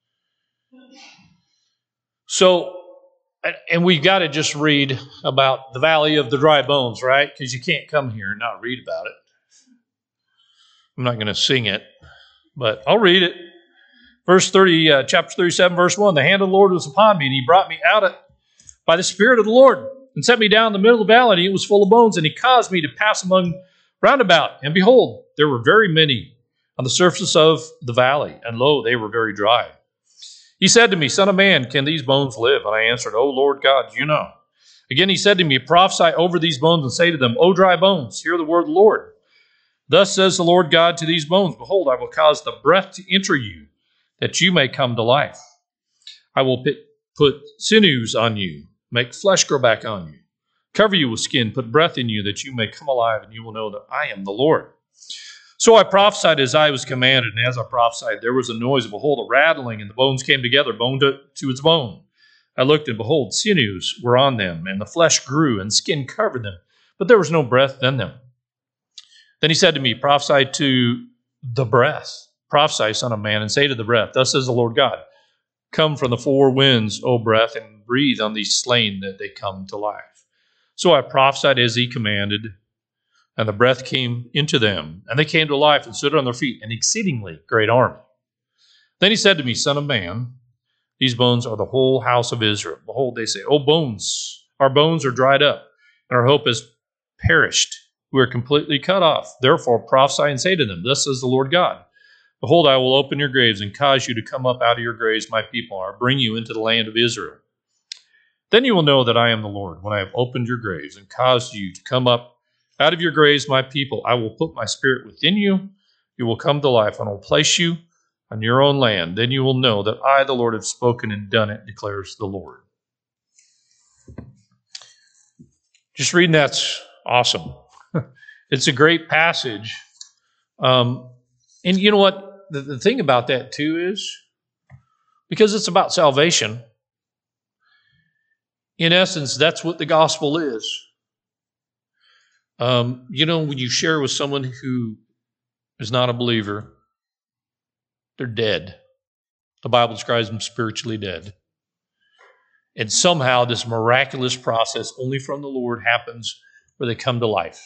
So, and we've got to just read about the valley of the dry bones, right? Because you can't come here and not read about it. I'm not going to sing it, but I'll read it. Verse thirty, uh, chapter thirty-seven, verse one, the hand of the Lord was upon me, and he brought me out of, by the Spirit of the Lord, and set me down in the middle of the valley, and it was full of bones, and he caused me to pass among round about. And behold, there were very many on the surface of the valley, and lo, they were very dry. He said to me, Son of man, can these bones live? And I answered, O Lord God, you know. Again he said to me, prophesy over these bones, and say to them, O dry bones, hear the word of the Lord. Thus says the Lord God to these bones, behold, I will cause the breath to enter you, that you may come to life. I will put sinews on you, make flesh grow back on you, cover you with skin, put breath in you, that you may come alive, and you will know that I am the Lord. So I prophesied as I was commanded, and as I prophesied, there was a noise, and behold, a rattling, and the bones came together, bone to, to its bone. I looked, and behold, sinews were on them, and the flesh grew, and skin covered them, but there was no breath in them. Then he said to me, prophesy to the breath. Prophesy, son of man, and say to the breath, thus says the Lord God, come from the four winds, O breath, and breathe on these slain that they come to life. So I prophesied as he commanded, and the breath came into them, and they came to life and stood on their feet, an exceedingly great army. Then he said to me, Son of man, these bones are the whole house of Israel. Behold, they say, O bones, our bones are dried up, and our hope has perished. We are completely cut off. Therefore prophesy and say to them, thus says the Lord God, Behold, I will open your graves and cause you to come up out of your graves, my people, or bring you into the land of Israel. Then you will know that I am the Lord, when I have opened your graves and caused you to come up out of your graves, my people. I will put my spirit within you. You will come to life, and I will place you on your own land. Then you will know that I, the Lord, have spoken and done it, declares the Lord. Just reading that's awesome. It's a great passage. Um, and you know what? The, the thing about that, too, is because it's about salvation, in essence, that's what the gospel is. Um, you know, when you share with someone who is not a believer, they're dead. The Bible describes them spiritually dead. And somehow this miraculous process only from the Lord happens where they come to life.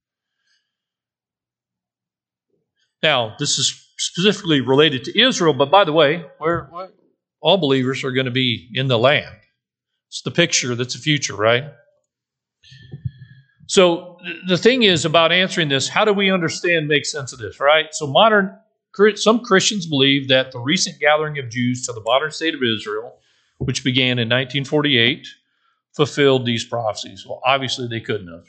Now, this is specifically related to Israel, but by the way, we're, we're, all believers are going to be in the land. It's the picture that's the future, right? So the thing is about answering this, how do we understand, make sense of this, right? So modern, some Christians believe that the recent gathering of Jews to the modern state of Israel, which began in nineteen forty-eight, fulfilled these prophecies. Well, obviously they couldn't have.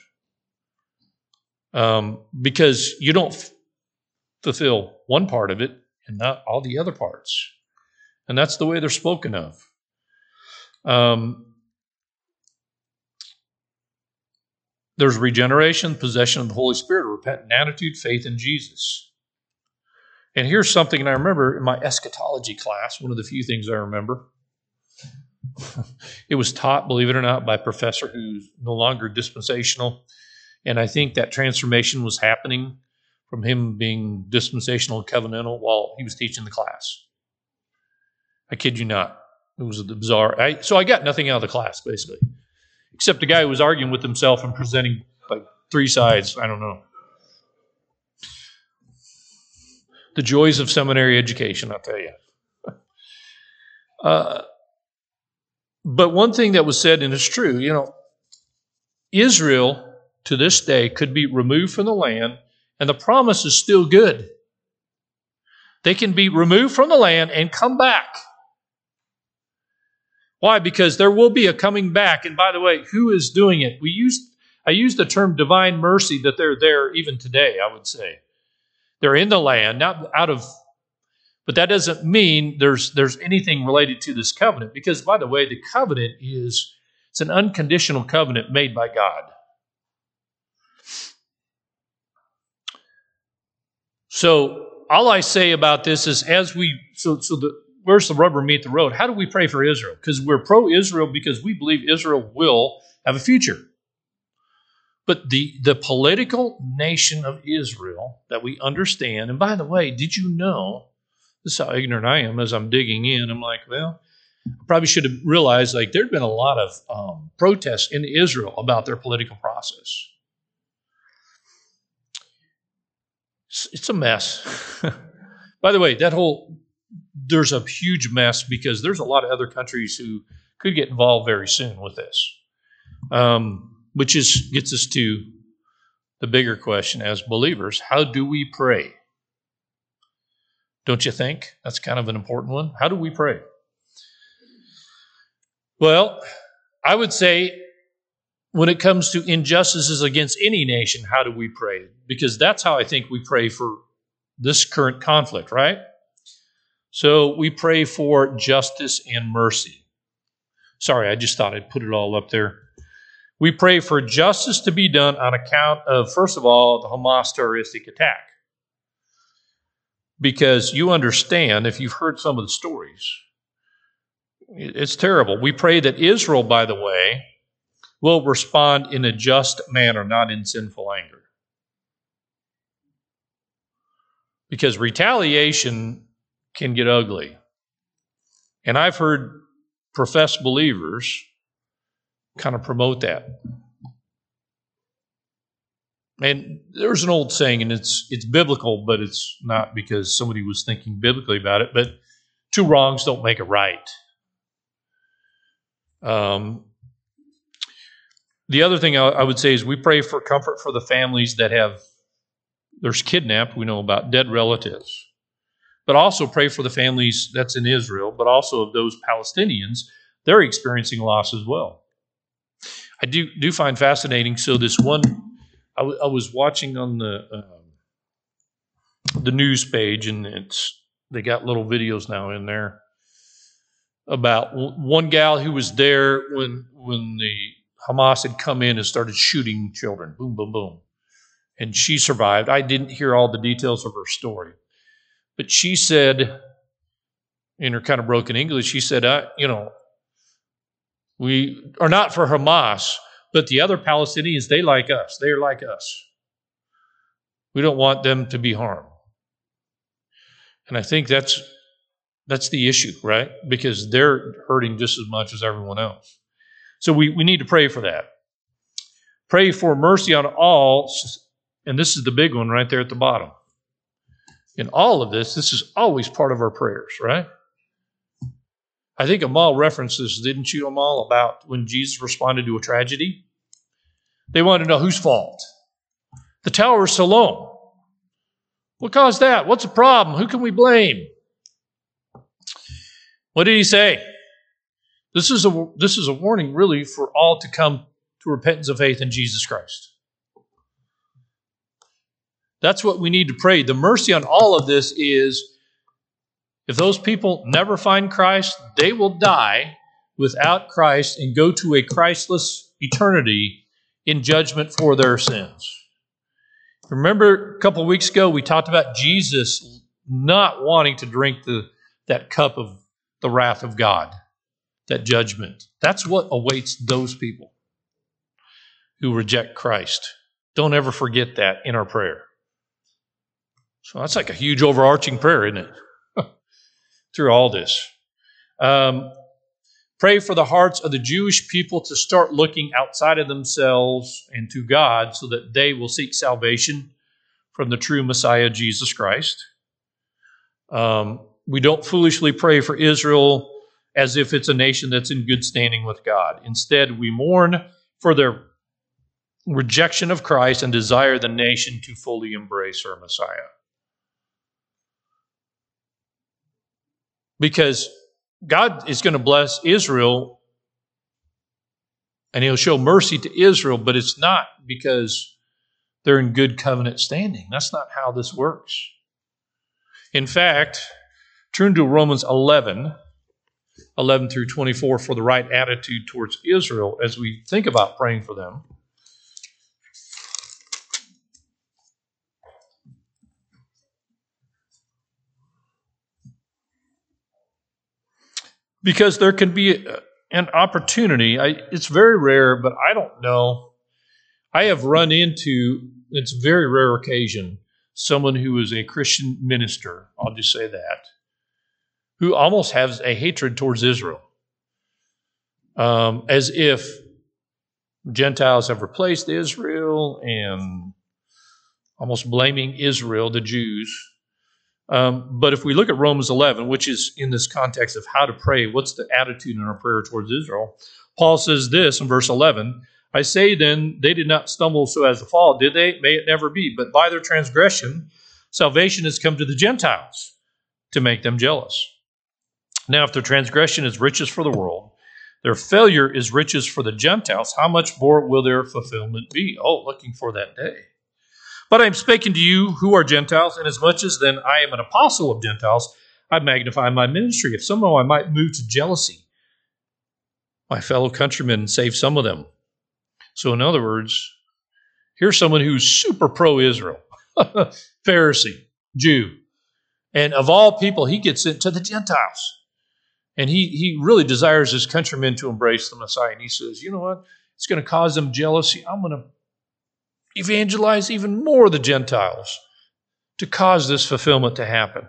Um, because you don't f- fulfill one part of it and not all the other parts. And that's the way they're spoken of. Um, there's regeneration, possession of the Holy Spirit, repentant attitude, faith in Jesus. And here's something, and I remember in my eschatology class, one of the few things I remember. It was taught, believe it or not, by a professor who's no longer dispensational. And I think that transformation was happening from him being dispensational and covenantal while he was teaching the class. I kid you not. It was bizarre. I, so I got nothing out of the class, basically, except a guy who was arguing with himself and presenting like three sides. I don't know. The joys of seminary education, I'll tell you. Uh, but one thing that was said, and it's true, you know, Israel to this day could be removed from the land, and the promise is still good. They can be removed from the land and come back. Why? Because there will be a coming back. And by the way, who is doing it? We used I used the term divine mercy, that they're there even today, I would say. They're in the land, not out of, but that doesn't mean there's there's anything related to this covenant. Because, by the way, the covenant is, it's an unconditional covenant made by God. So all I say about this is, as we, so so the where's the rubber meet the road? How do we pray for Israel? Because we're pro-Israel because we believe Israel will have a future. But the, the political nation of Israel that we understand, and by the way, did you know, this is how ignorant I am as I'm digging in, I'm like, well, I probably should have realized, like, there'd been a lot of um, protests in Israel about their political process. It's, it's a mess. By the way, that whole, there's a huge mess because there's a lot of other countries who could get involved very soon with this. Um, which is gets us to the bigger question as believers. How do we pray? Don't you think? That's kind of an important one. How do we pray? Well, I would say when it comes to injustices against any nation, how do we pray? Because that's how I think we pray for this current conflict, right? So we pray for justice and mercy. Sorry, I just thought I'd put it all up there. We pray for justice to be done on account of, first of all, the Hamas terroristic attack. Because you understand, if you've heard some of the stories, it's terrible. We pray that Israel, by the way, will respond in a just manner, not in sinful anger. Because retaliation can get ugly. And I've heard professed believers kind of promote that. And there's an old saying, and it's it's biblical, but it's not because somebody was thinking biblically about it, but two wrongs don't make a right. Um, the other thing I, I would say is we pray for comfort for the families that have, there's kidnapped, we know about, dead relatives. but also pray for the families that's in Israel, but also of those Palestinians. They're experiencing loss as well. I do do find fascinating. So this one, I, w- I was watching on the um, the news page, and it's they got little videos now in there about w- one gal who was there when when the Hamas had come in and started shooting children. Boom, boom, boom. And she survived. I didn't hear all the details of her story. But she said, in her kind of broken English, she said, I, you know, we are not for Hamas, but the other Palestinians, they like us. They're like us. We don't want them to be harmed. And I think that's that's the issue, right? Because they're hurting just as much as everyone else. So we, we need to pray for that. Pray for mercy on all, and this is the big one right there at the bottom. In all of this, this is always part of our prayers, right? I think Amal referenced this, didn't you, Amal, about when Jesus responded to a tragedy? They wanted to know whose fault. The Tower of Siloam. What caused that? What's the problem? Who can we blame? What did he say? This is a, this is a warning, really, for all to come to repentance of faith in Jesus Christ. That's what we need to pray. The mercy on all of this is, if those people never find Christ, they will die without Christ and go to a Christless eternity in judgment for their sins. Remember a couple of weeks ago, we talked about Jesus not wanting to drink the, that cup of the wrath of God, that judgment. That's what awaits those people who reject Christ. Don't ever forget that in our prayer. So that's like a huge overarching prayer, isn't it? Through all this. Um, pray for the hearts of the Jewish people to start looking outside of themselves and to God so that they will seek salvation from the true Messiah, Jesus Christ. Um, we don't foolishly pray for Israel as if it's a nation that's in good standing with God. Instead, we mourn for their rejection of Christ and desire the nation to fully embrace our Messiah. Because God is going to bless Israel and He'll show mercy to Israel, but it's not because they're in good covenant standing. That's not how this works. In fact, turn to Romans eleven, eleven through twenty-four for the right attitude towards Israel as we think about praying for them. Because there can be an opportunity. I, it's very rare, but I don't know. I have run into, it's a very rare occasion, someone who is a Christian minister, I'll just say that, who almost has a hatred towards Israel. Um, as if Gentiles have replaced Israel and almost blaming Israel, the Jews. Um, but if we look at Romans eleven, which is in this context of how to pray, what's the attitude in our prayer towards Israel? Paul says this in verse eleven, I say then, they did not stumble so as to fall, did they? May it never be. But by their transgression, salvation has come to the Gentiles to make them jealous. Now, if their transgression is riches for the world, their failure is riches for the Gentiles, how much more will their fulfillment be? Oh, looking for that day. But I am speaking to you who are Gentiles, and as much as then I am an apostle of Gentiles, I magnify my ministry. If somehow I might move to jealousy, my fellow countrymen, and save some of them. So in other words, here's someone who's super pro-Israel, Pharisee, Jew. And of all people, he gets into the Gentiles. And he, he really desires his countrymen to embrace the Messiah. And he says, you know what? It's going to cause them jealousy. I'm going to evangelize even more the Gentiles to cause this fulfillment to happen.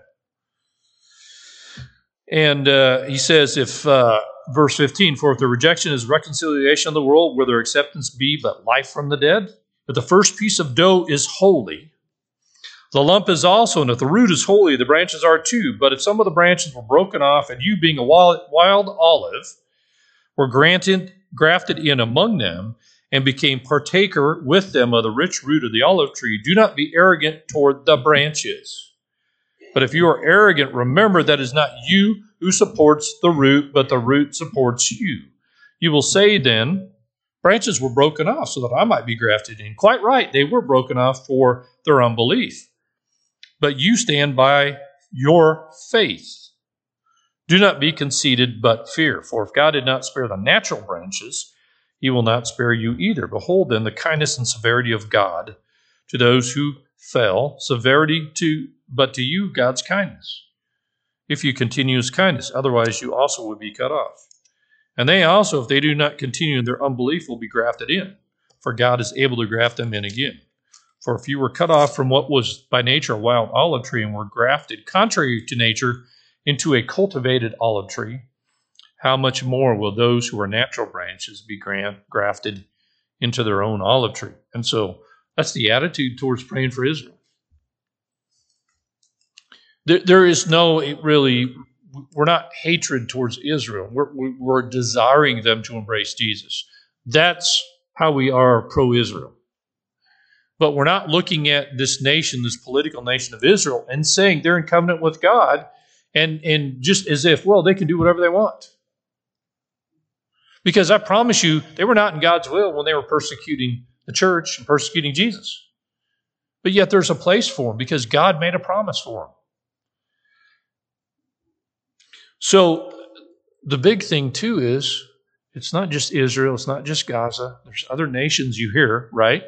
And uh, he says, if uh, verse fifteen, for if the rejection is reconciliation of the world, will their acceptance be but life from the dead? But the first piece of dough is holy. The lump is also, and if the root is holy, the branches are too. But if some of the branches were broken off, and you being a wild, wild olive were granted, grafted in among them, and became partaker with them of the rich root of the olive tree, do not be arrogant toward the branches. But if you are arrogant, remember that it is not you who supports the root, but the root supports you. You will say then, branches were broken off so that I might be grafted in. Quite right, they were broken off for their unbelief. But you stand by your faith. Do not be conceited, but fear. For if God did not spare the natural branches, he will not spare you either. Behold then the kindness and severity of God to those who fell, severity to, but to you God's kindness, if you continue his kindness. Otherwise you also would be cut off. And they also, if they do not continue in their unbelief, will be grafted in, for God is able to graft them in again. For if you were cut off from what was by nature a wild olive tree and were grafted, contrary to nature, into a cultivated olive tree, how much more will those who are natural branches be grafted into their own olive tree? And so that's the attitude towards praying for Israel. There, there is no really, we're not hatred towards Israel. We're, we're desiring them to embrace Jesus. That's how we are pro-Israel. But we're not looking at this nation, this political nation of Israel, and saying they're in covenant with God, and, and just as if, well, they can do whatever they want. Because I promise you, they were not in God's will when they were persecuting the church and persecuting Jesus. But yet there's a place for them because God made a promise for them. So the big thing too is, it's not just Israel, it's not just Gaza. There's other nations you hear, right?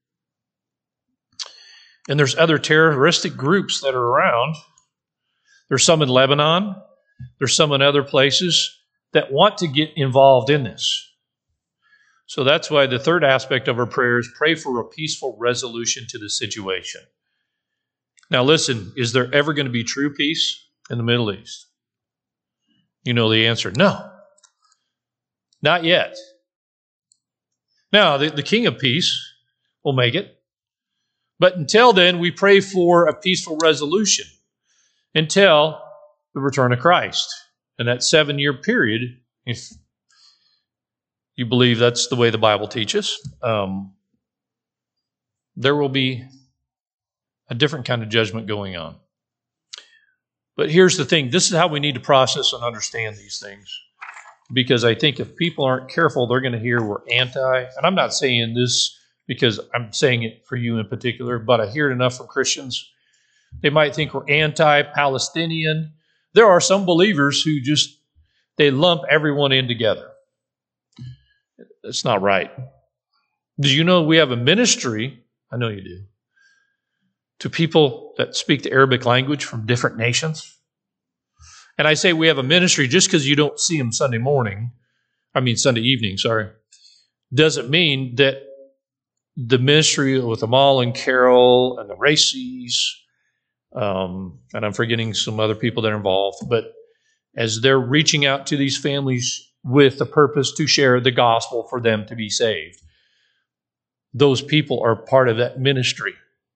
And there's other terroristic groups that are around. There's some in Lebanon. There's some in other places that want to get involved in this. So that's why the third aspect of our prayer is pray for a peaceful resolution to the situation. Now listen, is there ever going to be true peace in the Middle East? You know the answer, no. Not yet. Now, the, the King of Peace will make it. But until then, we pray for a peaceful resolution until the return of Christ. And that seven-year period, if you believe that's the way the Bible teaches, um, there will be a different kind of judgment going on. But here's the thing. This is how we need to process and understand these things. Because I think if people aren't careful, they're going to hear we're anti. And I'm not saying this because I'm saying it for you in particular, but I hear it enough from Christians. They might think we're anti-Palestinian. There are some believers who just, they lump everyone in together. That's not right. Did you know we have a ministry, I know you do, to people that speak the Arabic language from different nations? And I say we have a ministry just because you don't see them Sunday morning, I mean Sunday evening, sorry, doesn't mean that the ministry with Amal and Carol and the Racies, um, and I'm forgetting some other people that are involved, but as they're reaching out to these families with the purpose to share the gospel for them to be saved, those people are part of that ministry.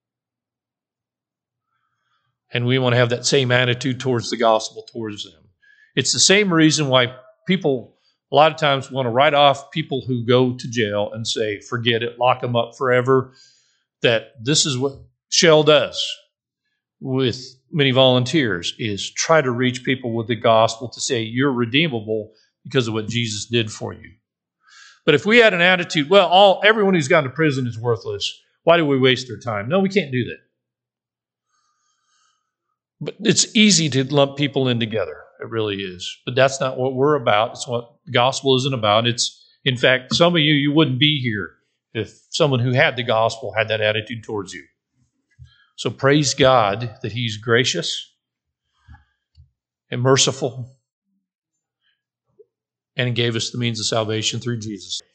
And we want to have that same attitude towards the gospel, towards them. It's the same reason why people a lot of times want to write off people who go to jail and say, forget it, lock them up forever. That this is what Shell does with many volunteers, is try to reach people with the gospel to say you're redeemable because of what Jesus did for you. But if we had an attitude, well, all everyone who's gone to prison is worthless, why do we waste their time? No, we can't do that. But it's easy to lump people in together. It really is. But that's not what we're about. It's what the gospel isn't about. It's, in fact, some of you, you wouldn't be here if someone who had the gospel had that attitude towards you. So praise God that he's gracious and merciful and gave us the means of salvation through Jesus.